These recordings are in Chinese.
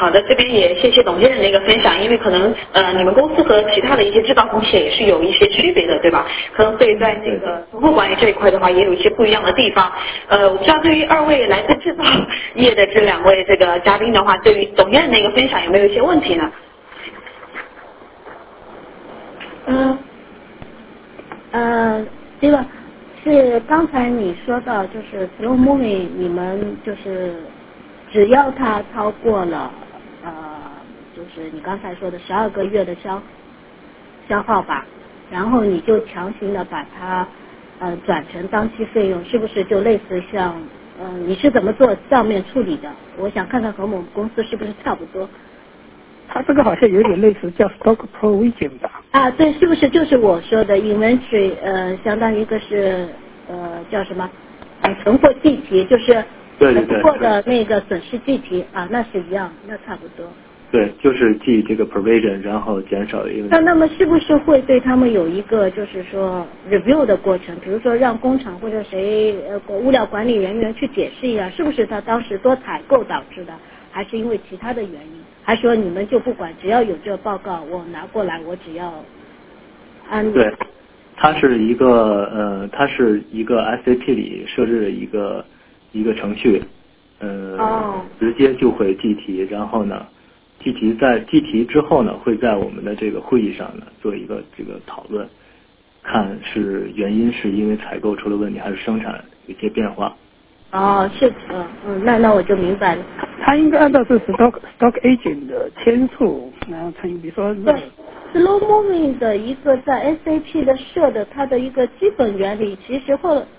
好的，这边也谢谢董先生的一个分享，因为可能你们公司和其他的一些制造风险也是有一些区别的，对吧？可能所以在那个存货管理这一块的话，也有一些不一样的地方。我不知道对于二位来自制造业的这两位这个嘉宾的话，对于董先生的一个分享有没有一些问题呢？ 这个是刚才你说到，就是 slow moving， 你们就是只要它超过了就是你刚才说的12个月的消耗吧，然后你就强行的把它转成当期费用，是不是就类似像你是怎么做账面处理的？我想看看和我们公司是不是差不多。 它这个好像有点类似叫 stock provision 吧？ 对，是不是就是我说的 inventory？相当于一个是叫什么？存货计提，就是存货的那个损失计提啊，那是一样，那差不多。 对，就是记这个 provision， 然后减少一个。 那么是不是会对他们有一个就是说 review 的过程？比如说让工厂或者谁物料管理人员去解释一下，是不是他当时多采购导致的，还是因为其他的原因？还说你们就不管，只要有这个报告我拿过来，我只要按。 对，它是一个SAP 里设置的一个程序，直接就会计提，然后呢，计提之后呢，会在我们的这个会议上呢做一个这个讨论，看是原因是因为采购出了问题，还是生产有些变化。 是那我就明白了。 它应该按照是 stock agent 的天数，然后乘以比如说对 slow moving 的一个在 SAP 的设的它的一个基本原理，其实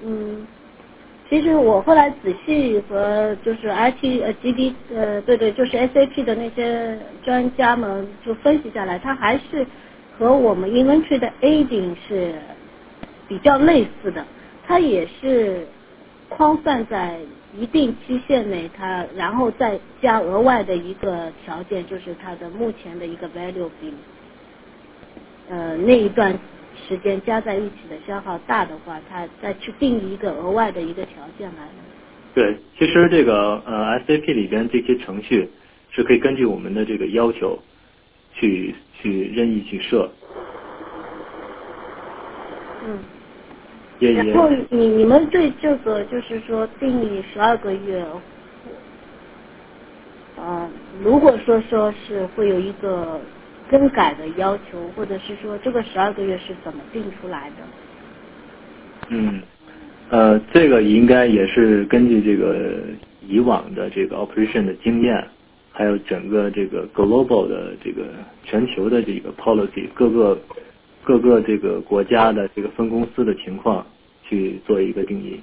我后来仔细和就是 GD 对，就是 SAP 的那些专家们就分析下来，它还是和我们 inventory 的 aging 是比较类似的，它也是框算在一定期限内，它然后再加额外的一个条件，就是它的目前的一个 value 比那一段时间加在一起的消耗大的话，它再去定义一个额外的一个条件来。 对，其实这个SAP 里边这些程序是可以根据我们的这个要求去任意去设。 然后你们对这个就是说定义12个月，如果说是会有一个更改的要求，或者是说这个12个月是怎么定出来的？这个应该也是根据这个以往的这个 operation 的经验，还有整个这个 global 的这个全球的这个 policy， 各个这个国家的这个分公司的情况去做一个定义。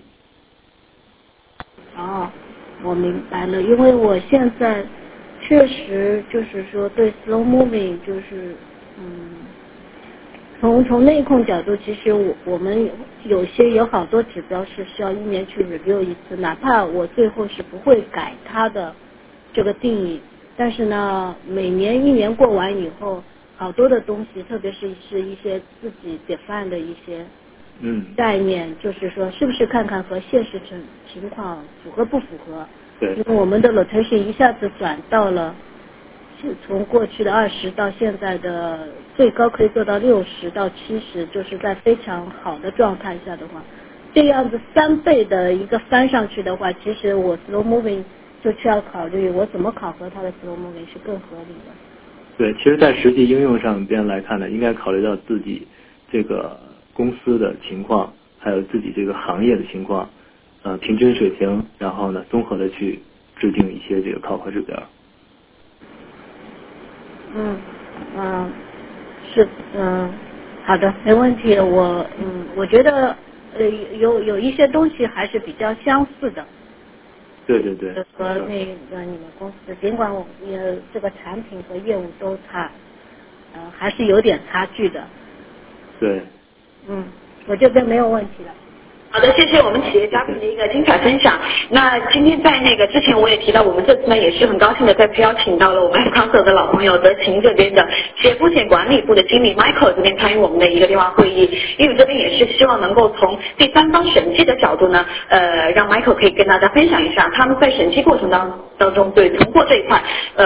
我明白了，因为我现在确实就是说对 slow moving 就是从内控角度，其实我们有好多指标是需要1年去 review 一次，哪怕我最后是不会改它的这个定义，但是呢每年1年过完以后，好多的东西，特别是一些自己 define 的一些概念，就是说是不是看看和现实情况符合不符合？ 对， 因为我们的 rotation 一下子转到了从过去的20到现在的最高可以做到60到70，就是在非常好的状态下的话，这样子3倍的一个翻上去的话，其实我 slow moving 就需要考虑我怎么考核它的 slow moving 是更合理的。 对，其实在实际应用上边来看呢，应该考虑到自己这个公司的情况，还有自己这个行业的情况，平均水平，然后呢综合的去制定一些这个考核指标。 好的，没问题。我觉得有一些东西还是比较相似的。 对。 和那个你们公司，尽管我这个产品和业务都差，还是有点差距的。 对。 我这边没有问题了。 好的，谢谢我们企业嘉宾的一个精彩分享。那今天在那个之前我也提到，我们这次呢也是很高兴的再邀请到了我们 Council 的老朋友德勤这边的企业风险管理部的经理 Michael 这边参与我们的一个电话会议，因为这边也是希望能够从第三方审计的角度呢，让 Michael 可以跟大家分享一下他们在审计过程当中对存货这一块可能会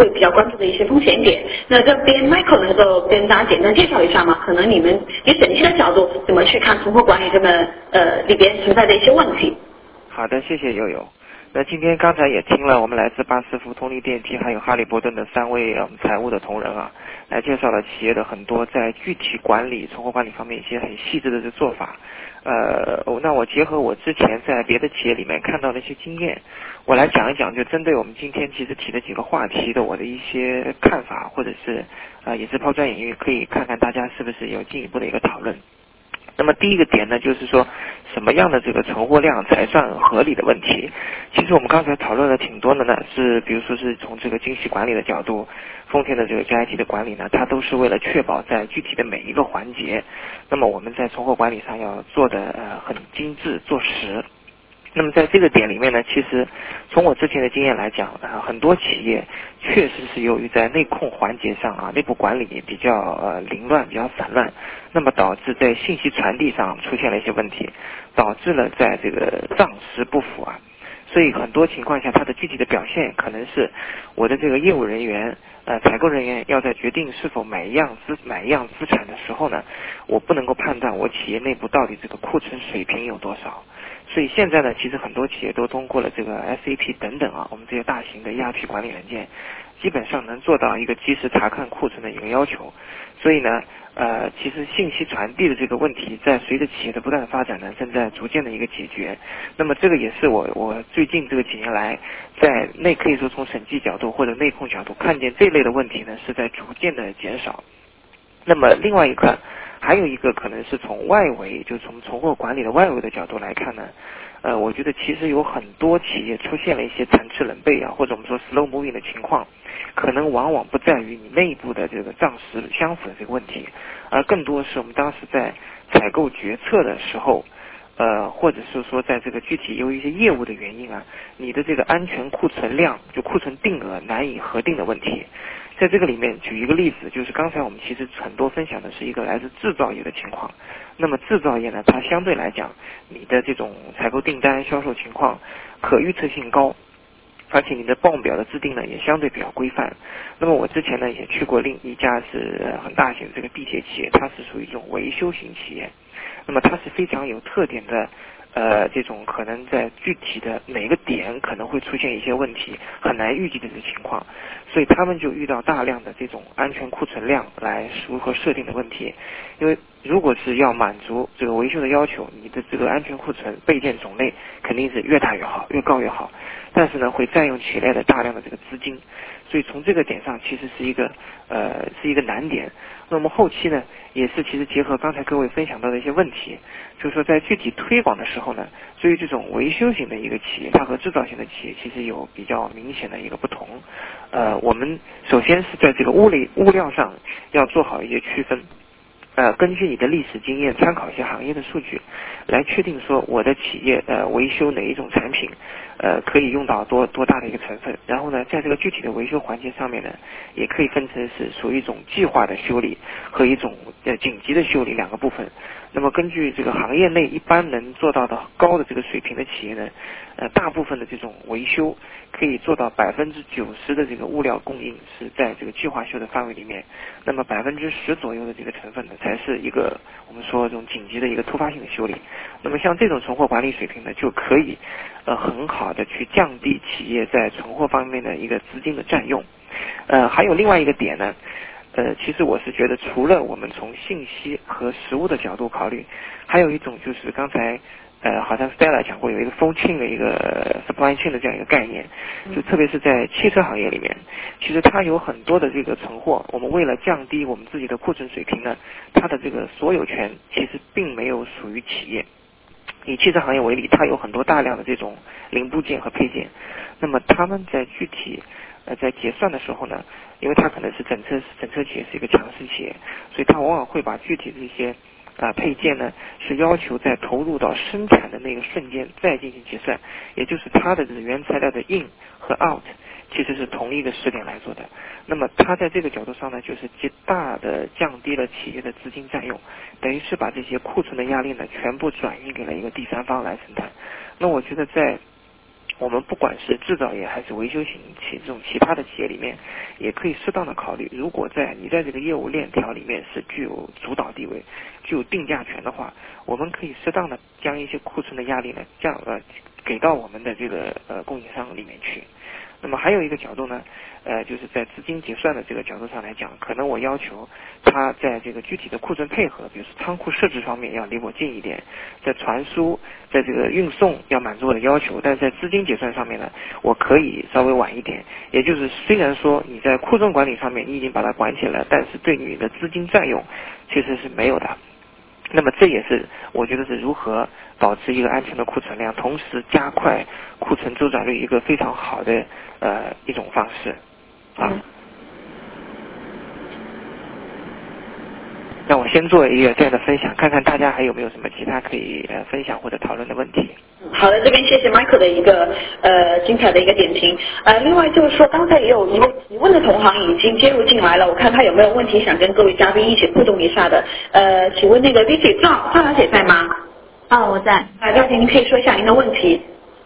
会比较关注的一些风险点。那这边 Michael 能够跟大家简单介绍一下吗？可能你们以审计的角度怎么去看存货管理这么里边存在的一些问题？ 好的，谢谢悠悠。那今天刚才也听了我们来自巴斯夫、通力电梯还有哈利波顿的3位财务的同仁啊，来介绍了企业的很多在具体管理、存货管理方面一些很细致的做法。那我结合我之前在别的企业里面看到的一些经验，我来讲一讲，就针对我们今天其实提的几个话题的我的一些看法，或者是也是抛砖引玉，可以看看大家是不是有进一步的一个讨论。那么第一个点呢，就是说什么样的这个存货量才算合理的问题。其实我们刚才讨论了挺多的呢，是比如说是从这个精细管理的角度，丰田的这个 JIT 的管理呢，它都是为了确保在具体的每一个环节，那么我们在存货管理上要做的很精致做实。那么在这个点里面呢，其实从我之前的经验来讲，很多企业确实是由于在内控环节上内部管理比较凌乱、比较散乱，那么导致在信息传递上出现了一些问题，导致了在这个账实不符所以很多情况下它的具体的表现可能是我的这个业务人员采购人员要在决定是否买一样资产的时候呢，我不能够判断我企业内部到底这个库存水平有多少。所以现在呢，其实很多企业都通过了这个 SAP 等等我们这些大型的 ERP 管理软件，基本上能做到一个及时查看库存的一个要求。所以呢，其实信息传递的这个问题，在随着企业的不断的发展呢，正在逐渐的一个解决。那么这个也是我最近这个几年来，可以说从审计角度或者内控角度看见这类的问题呢，是在逐渐的减少。那么另外一块，还有一个可能是从外围，就从存货管理的外围的角度来看呢，我觉得其实有很多企业出现了一些残吃冷备或者我们说 slow moving 的情况，可能往往不在于你内部的这个账实相符的这个问题，而更多是我们当时在采购决策的时候，或者是说在这个具体由于一些业务的原因你的这个安全库存量就库存定额难以核定的问题。在这个里面举一个例子，就是刚才我们其实很多分享的是一个来自制造业的情况。那么制造业呢，它相对来讲，你的这种采购订单、销售情况可预测性高，而且你的报表的制定呢也相对比较规范。那么我之前呢也去过另一家是很大型的这个地铁企业，它是属于一种维修型企业。那么它是非常有特点的。这种可能在具体的哪个点可能会出现一些问题，很难预计的这个情况，所以他们就遇到大量的这种安全库存量来如何设定的问题。因为如果是要满足这个维修的要求，你的这个安全库存备件种类肯定是越大越好，越高越好，但是呢会占用企业的大量的这个资金，所以从这个点上其实是一个难点。那么后期呢，也是其实结合刚才各位分享到的一些问题，就是说在具体推广的时候呢，对于这种维修型的一个企业，它和制造型的企业其实有比较明显的一个不同。我们首先是在这个物料上要做好一些区分。根据你的历史经验，参考一些行业的数据，来确定说我的企业维修哪一种产品，可以用到多大的一个成分。然后呢，在这个具体的维修环节上面呢，也可以分成是属于一种计划的修理和一种紧急的修理两个部分。那么根据这个行业内一般能做到的高的这个水平的企业呢，大部分的这种维修可以做到90%的这个物料供应是在这个计划修的范围里面，那么10%左右的这个成分呢，才是一个我们说这种紧急的一个突发性的修理。那么像这种存货管理水平呢，就可以很好的去降低企业在存货方面的一个资金的占用。还有另外一个点呢，其实我是觉得除了我们从信息和实物的角度考虑，还有一种就是刚才好像 Stella 讲过有一个 full chain 的一个 supply chain 的这样一个概念，就特别是在汽车行业里面，其实它有很多的这个存货，我们为了降低我们自己的库存水平呢，它的这个所有权其实并没有属于企业。以汽车行业为例，它有很多大量的这种零部件和配件，那么他们在具体在结算的时候呢，因为它可能是整车企业是一个强势企业，所以它往往会把具体的一些配件呢是要求在投入到生产的那个瞬间再进行结算，也就是它的这个原材料的 in 和 out 其实是同一个时点来做的。那么它在这个角度上呢，就是极大的降低了企业的资金占用，等于是把这些库存的压力呢全部转移给了一个第三方来承担。那我觉得在我们不管是制造业还是维修型这种其他的企业里面，也可以适当的考虑，如果你在这个业务链条里面是具有主导地位、具有定价权的话，我们可以适当的将一些库存的压力呢给到我们的这个供应商里面去。那么还有一个角度呢，就是在资金结算的这个角度上来讲，可能我要求他在这个具体的库存配合，比如说仓库设置方面要离我近一点，在传输、在这个运送要满足我的要求，但是在资金结算上面呢，我可以稍微晚一点。也就是虽然说你在库存管理上面你已经把它管起来了，但是对你的资金占用其实是没有的。那么这也是我觉得是如何保持一个安全的库存量，同时加快库存周转率一个非常好的一种方式啊。那我先做一个这样的分享，看看大家还有没有什么其他可以分享或者讨论的问题。 好的，这边谢谢 Michael 的一个精彩的一个点评。另外就是说，刚才也有一位提问的同行已经接入进来了，我看他有没有问题想跟各位嘉宾一起互动一下的。请问那个 Vicky 赵小姐在吗？ 我在。 赵姐，您可以说一下您的问题。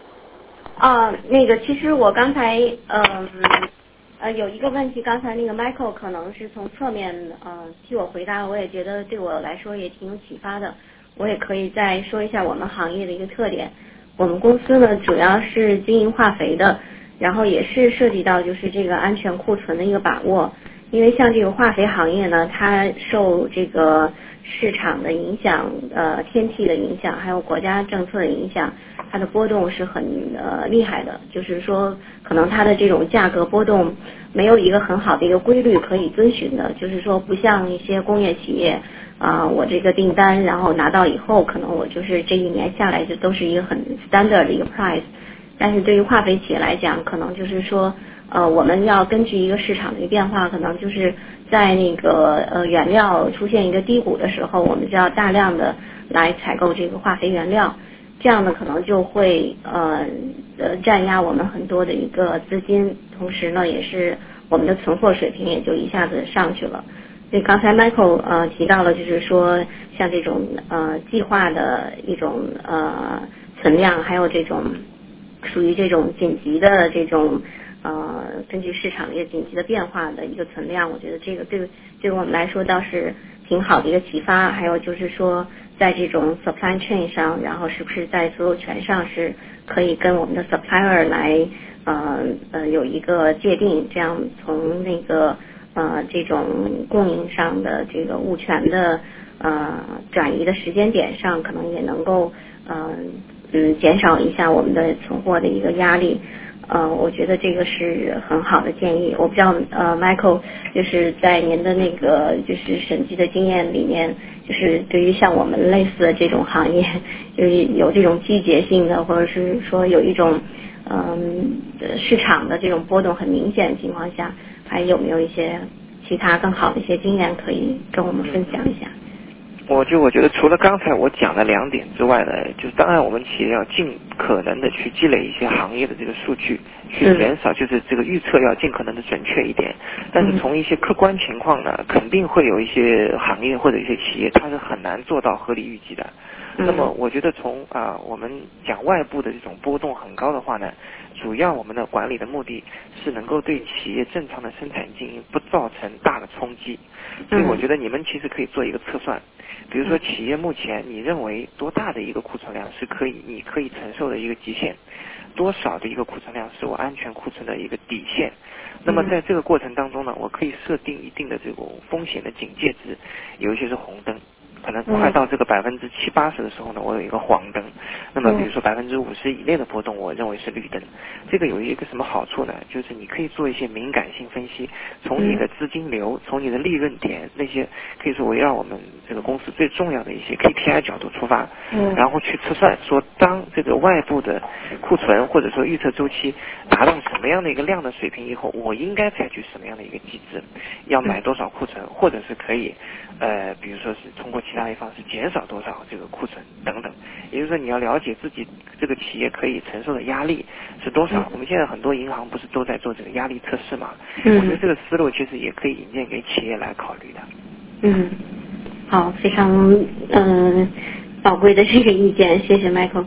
其实我刚才有一个问题，刚才那个 Michael 可能是从侧面替我回答，我也觉得对我来说也挺有启发的。我也可以再说一下我们行业的一个特点。我们公司呢主要是经营化肥的，然后也是涉及到就是这个安全库存的一个把握。因为像这个化肥行业呢，它受这个市场的影响、天气的影响，还有国家政策的影响，它的波动是很厉害的。就是说，可能它的这种价格波动没有一个很好的一个规律可以遵循的。就是说，不像一些工业企业我这个订单然后拿到以后，可能我就是这一年下来就都是一个很 standard 的一个 price。但是对于化肥企业来讲，可能就是说我们要根据一个市场的一个变化，可能就是在那个原料出现一个低谷的时候，我们就要大量的来采购这个化肥原料，这样呢可能就会占压我们很多的一个资金，同时呢也是我们的存货水平也就一下子上去了。所以刚才 Michael 提到了，就是说像这种计划的一种存量，还有这种属于这种紧急的这种根据市场的一个紧急的变化的一个存量，我觉得这个对我们来说倒是挺好的一个启发。还有就是说在这种 supply chain 上，然后是不是在所有权上是可以跟我们的 supplier 来有一个界定，这样从那个这种供应上的这个物权的转移的时间点上，可能也能够减少一下我们的存货的一个压力。我觉得这个是很好的建议。我不知道Michael 就是在您的那个就是审计的经验里面，就是对于像我们类似的这种行业，就是有这种季节性的，或者是说有一种市场的这种波动很明显的情况下，还有没有一些其他更好的一些经验可以跟我们分享一下？ 我觉得除了刚才我讲的2点之外呢，就是当然我们企业要尽可能的去积累一些行业的这个数据，去减少就是这个预测要尽可能的准确一点。但是从一些客观情况呢，肯定会有一些行业或者一些企业它是很难做到合理预计的。那么我觉得从我们讲外部的这种波动很高的话呢，主要我们的管理的目的是能够对企业正常的生产经营不造成大的冲击。所以我觉得你们其实可以做一个测算，比如说企业目前你认为多大的一个库存量是你可以承受的一个极限，多少的一个库存量是我安全库存的一个底线。那么在这个过程当中呢，我可以设定一定的这种风险的警戒值，有一些是红灯，可能快到这个70-80%的时候呢，我有一个黄灯。那么比如说50%以内的波动，我认为是绿灯。这个有一个什么好处呢？就是你可以做一些敏感性分析，从你的资金流，从你的利润点，那些可以说围绕我们这个公司最重要的一些 KPI 角度出发，然后去测算说，当这个外部的库存或者说预测周期达到什么样的一个量的水平以后，我应该采取什么样的一个机制，要买多少库存，或者是可以比如说是通过其他的方式减少多少这个库存等等。也就是说你要了解自己这个企业可以承受的压力是多少。我们现在很多银行不是都在做这个压力测试嘛？我觉得这个思路其实也可以引荐给企业来考虑的。 好，非常宝贵的这个意见，谢谢 Michael。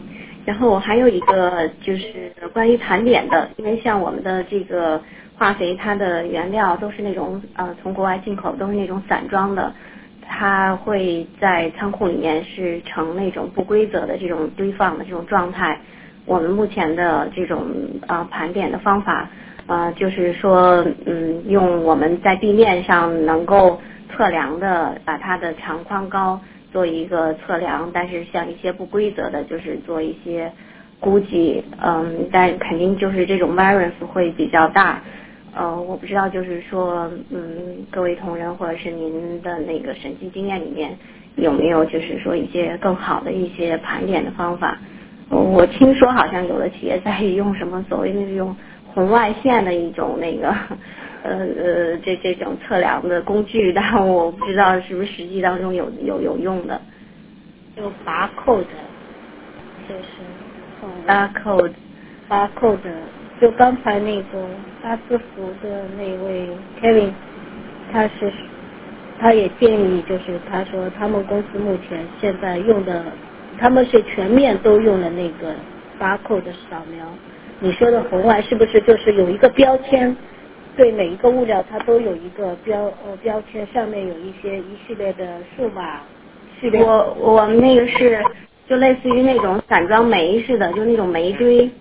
然后我还有一个就是关于盘点的，因为像我们的这个化肥，它的原料都是那种从国外进口，都是那种散装的，它会在仓库里面是呈那种不规则的这种堆放的这种状态。我们目前的这种盘点的方法就是说用我们在地面上能够测量的，把它的长宽高做一个测量，但是像一些不规则的，就是做一些估计，但肯定就是这种 variance 会比较大。我不知道，就是说，各位同仁或者是您的那个审计经验里面有没有就是说一些更好的一些盘点的方法？我听说好像有的企业在用什么所谓的这种红外线的一种那个这种测量的工具，但我不知道是不是实际当中有用的。 就barcode，就是barcode，就刚才那个巴斯福的那位 Kevin， 他也建议，就是他说他们公司目前现在用的，他们是全面都用了那个 barcode 的扫描。你说的红外是不是就是有一个标签，对每一个物料它都有一个标签，上面有一系列的数码序列？ 我们那个是就类似于那种散装煤似的，就那种煤堆。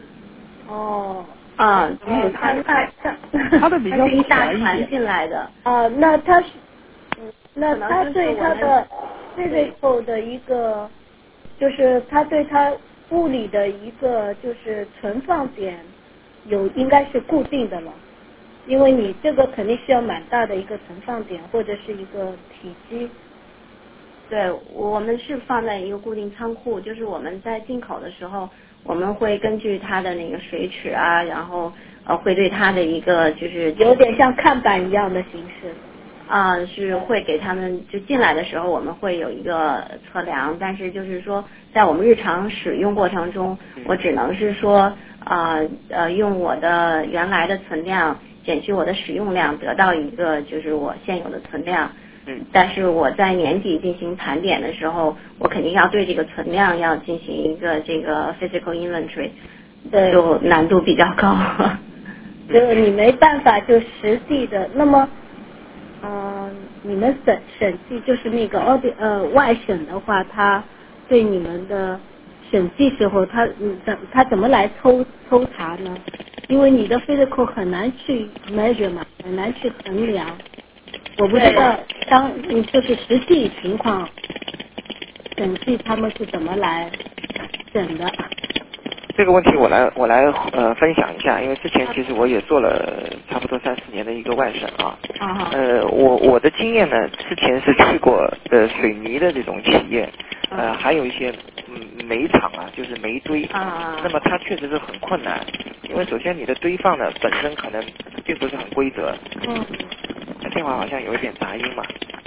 它的比较是一大船进来的。 那它对它的 physical 的一个，就是它对它物理的一个就是存放点应该是固定的了，因为你这个肯定是要蛮大的一个存放点或者是一个体积。 对，我们是放在一个固定仓库，就是我们在进口的时候，我们会根据它的那个水尺啊，然后会对它的一个就是有点像看板一样的形式。 是会给他们就进来的时候我们会有一个测量，但是就是说在我们日常使用过程中，我只能是说用我的原来的存量减去我的使用量，得到一个就是我现有的存量。但是我在年底进行盘点的时候，我肯定要对这个存量要进行一个这个 physical inventory， 对， 就难度比较高。 就你没办法就实地的。那么你们审计就是那个外审的话，他对你们的审计时候，他怎么来抽查呢？因为你的 physical 很难去 measure 嘛，很难去衡量。我不知道当你就是实际情况，审计他们是怎么来审的？ 这个问题我来分享一下，因为之前其实我也做了差不多3-4年的一个外审啊。我的经验呢，之前是去过水泥的这种企业，还有一些煤厂啊，就是煤堆。那么它确实是很困难，因为首先你的堆放呢本身可能并不是很规则。电话好像有一点杂音嘛。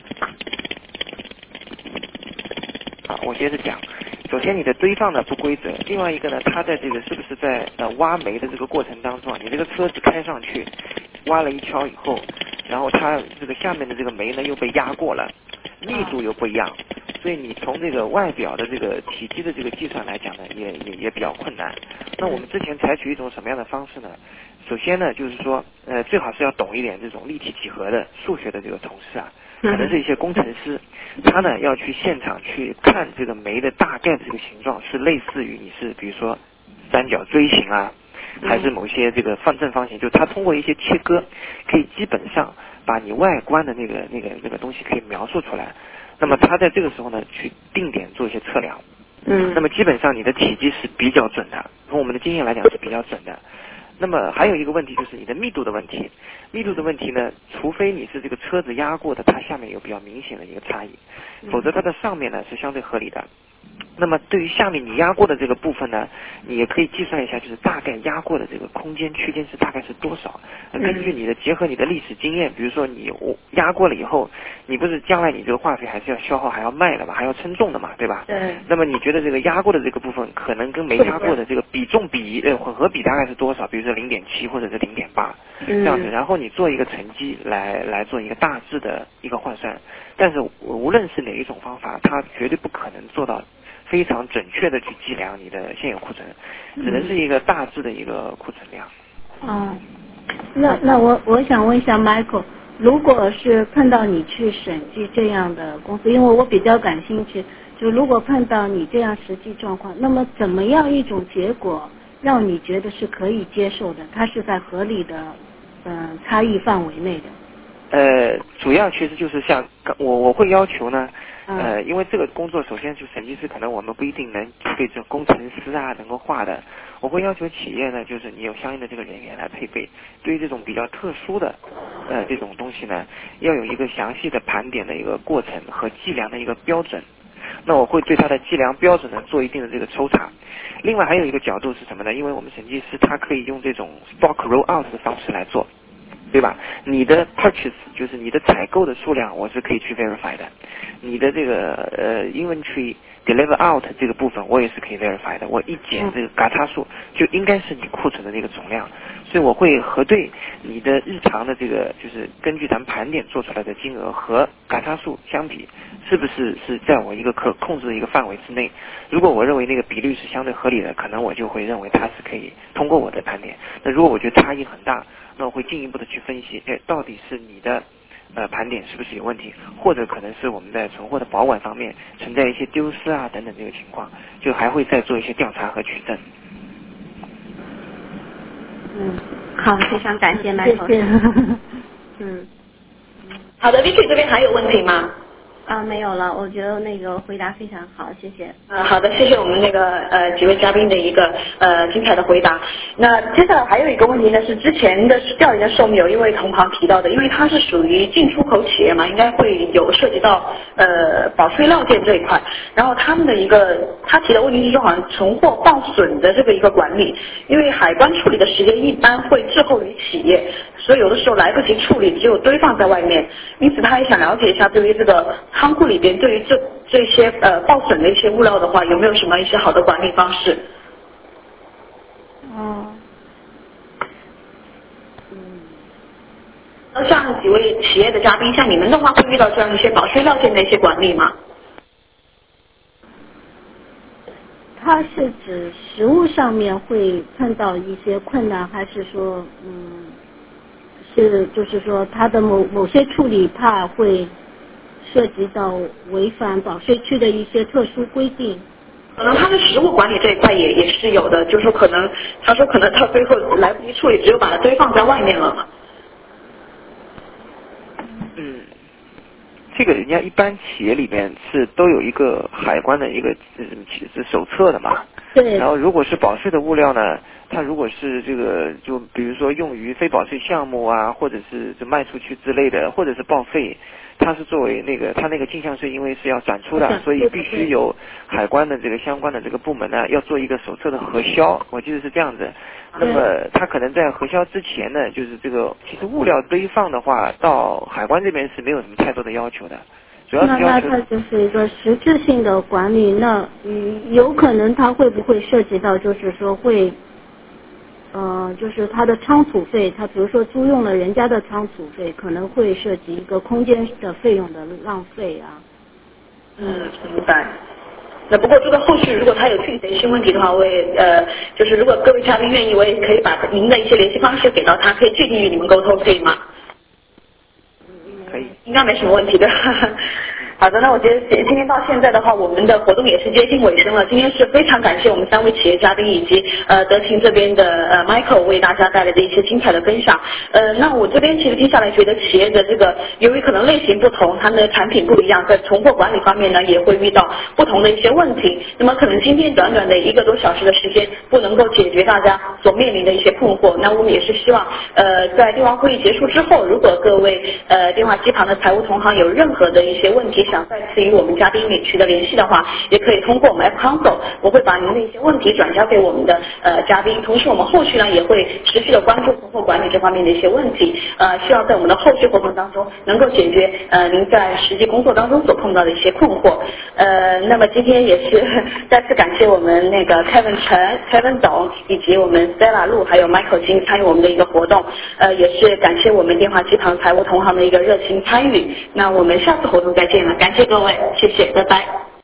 好，我接着讲。首先你的堆放呢不规则，另外一个呢，它在这个是不是在挖煤的这个过程当中啊，你这个车子开上去，挖了一锹以后，然后它这个下面的这个煤呢又被压过了，密度又不一样，所以你从这个外表的这个体积的这个计算来讲呢，也比较困难。那我们之前采取一种什么样的方式呢？首先呢，就是说最好是要懂一点这种立体几何的数学的这个同事啊，可能是一些工程师，他呢要去现场去看这个煤的大概的这个形状是类似于你是比如说三角锥形啊，还是某些这个正方形，就他通过一些切割，可以基本上把你外观的那个东西可以描述出来。那么他在这个时候呢，去定点做一些测量。那么基本上你的体积是比较准的，从我们的经验来讲是比较准的。那么还有一个问题就是你的密度的问题，密度的问题呢，除非你是这个车子压过的，它下面有比较明显的一个差异，否则它的上面呢是相对合理的。那么对于下面你压过的这个部分呢，你也可以计算一下，就是大概压过的这个空间区间是大概是多少。根据你的结合你的历史经验，比如说你压过了以后，你不是将来你这个化肥还是要消耗还要卖的嘛，还要称重的嘛，对吧？ 对。 那么你觉得这个压过的这个部分可能跟没压过的这个比重混合比大概是多少？比如说0.7或者是0.8这样子，然后你做一个乘积来做一个大致的一个换算。但是无论是哪一种方法，它绝对不可能做到非常准确的去计量你的现有库存，只能是一个大致的一个库存量。 那我想问一下 Michael， 如果是碰到你去审计这样的公司，因为我比较感兴趣，就如果碰到你这样实际状况，那么怎么样一种结果让你觉得是可以接受的，它是在合理的差异范围内的？ 主要其实就是像我会要求呢，因为这个工作首先就审计师可能我们不一定能具备这种工程师啊能够画的，我会要求企业呢，就是你有相应的这个人员来配备，对于这种比较特殊的这种东西呢，要有一个详细的盘点的一个过程和计量的一个标准。那我会对它的计量标准呢做一定的这个抽查。另外还有一个角度是什么呢？因为我们审计师他可以用这种 stock roll out 的方式来做，对吧？你的 purchase 就是你的采购的数量，我是可以去 verify 的。你的这个inventory deliver out 这个部分，我也是可以 verify 的。我一减这个嘎差数，就应该是你库存的那个总量。所以我会核对你的日常的这个，就是根据咱们盘点做出来的金额和嘎差数相比，是不是在我一个可控制的一个范围之内。如果我认为那个比率是相对合理的，可能我就会认为它是可以通过我的盘点。那如果我觉得差异很大，那我会进一步的去分析，到底是你的盘点是不是有问题，或者可能是我们在存货的保管方面存在一些丢失啊等等这个情况，就还会再做一些调查和取证。 好，非常感谢麦同事。 好的 ，Vicky 这边还有问题吗？ 没有了，我觉得那个回答非常好，谢谢。 好的，谢谢我们那个几位嘉宾的一个精彩的回答。那接下来还有一个问题呢，是之前的调研的时候有一位同行提到的，因为它是属于进出口企业嘛，应该会有涉及到保税料件这一块。然后他提的问题是说，好像存货报损的这个一个管理，因为海关处理的时间一般会滞后于企业，所以有的时候来不及处理，只有堆放在外面。因此他也想了解一下，对于这个仓库里边对于这些报损的一些物料的话，有没有什么一些好的管理方式？像几位企业的嘉宾，像你们的话，会遇到这样一些保税料件的一些管理吗？ 它是指实物上面会碰到一些困难，还是说就是说它的某些处理怕会涉及到违反保税区的一些特殊规定？ 可能他的实物管理这一块也是有的，就是说可能他说可能到最后来不及处理，只有把它堆放在外面了嘛。 这个人家一般企业里面是都有一个海关的一个手册的嘛。 对。 然后如果是保税的物料呢，它如果是这个就比如说用于非保税项目啊，或者是就卖出去之类的，或者是报废，它是作为它那个进项税因为是要转出的，所以必须有海关的这个相关的这个部门呢要做一个手册的核销，我记得是这样子。那么它可能在核销之前呢，就是这个其实物料堆放的话，到海关这边是没有什么太多的要求的，主要是要求。 那它就是一个实质性的管理，那有可能它会不会涉及到就是说会就是它的仓储费，它比如说租用了人家的仓储费，可能会涉及一个空间的费用的浪费啊。 明白。那不过这个后续如果他有具体的一些问题的话，我也就是如果各位嘉宾愿意，我也可以把您的一些联系方式给到他，可以具体与你们沟通，可以吗？ 可以。 应该没什么问题的。好的，那我觉得今天到现在的话，我们的活动也是接近尾声了。今天是非常感谢我们3位企业嘉宾以及德勤这边的Michael 为大家带来的一些精彩的分享。那我这边其实听下来觉得企业的这个由于可能类型不同，他们的产品不一样，在存货管理方面呢也会遇到不同的一些问题。那么可能今天短短的1个多小时的时间不能够解决大家所面临的一些困惑。那我们也是希望在电话会议结束之后，如果各位电话机旁的财务同行有任何的一些问题想再次与我们嘉宾取得联系的话，也可以通过我们 F Console， 我会把您的一些问题转交给我们的嘉宾。同时我们后续呢也会持续的关注存货管理这方面的一些问题，希望在我们的后续活动当中能够解决您在实际工作当中所碰到的一些困惑。那么今天也是再次感谢我们那个 Kevin 总以及我们 Stella 陆还有 Michael 金参与我们的一个活动，也是感谢我们电话机旁财务同行的一个热情参与。那我们下次活动再见了，感谢各位，谢谢，拜拜。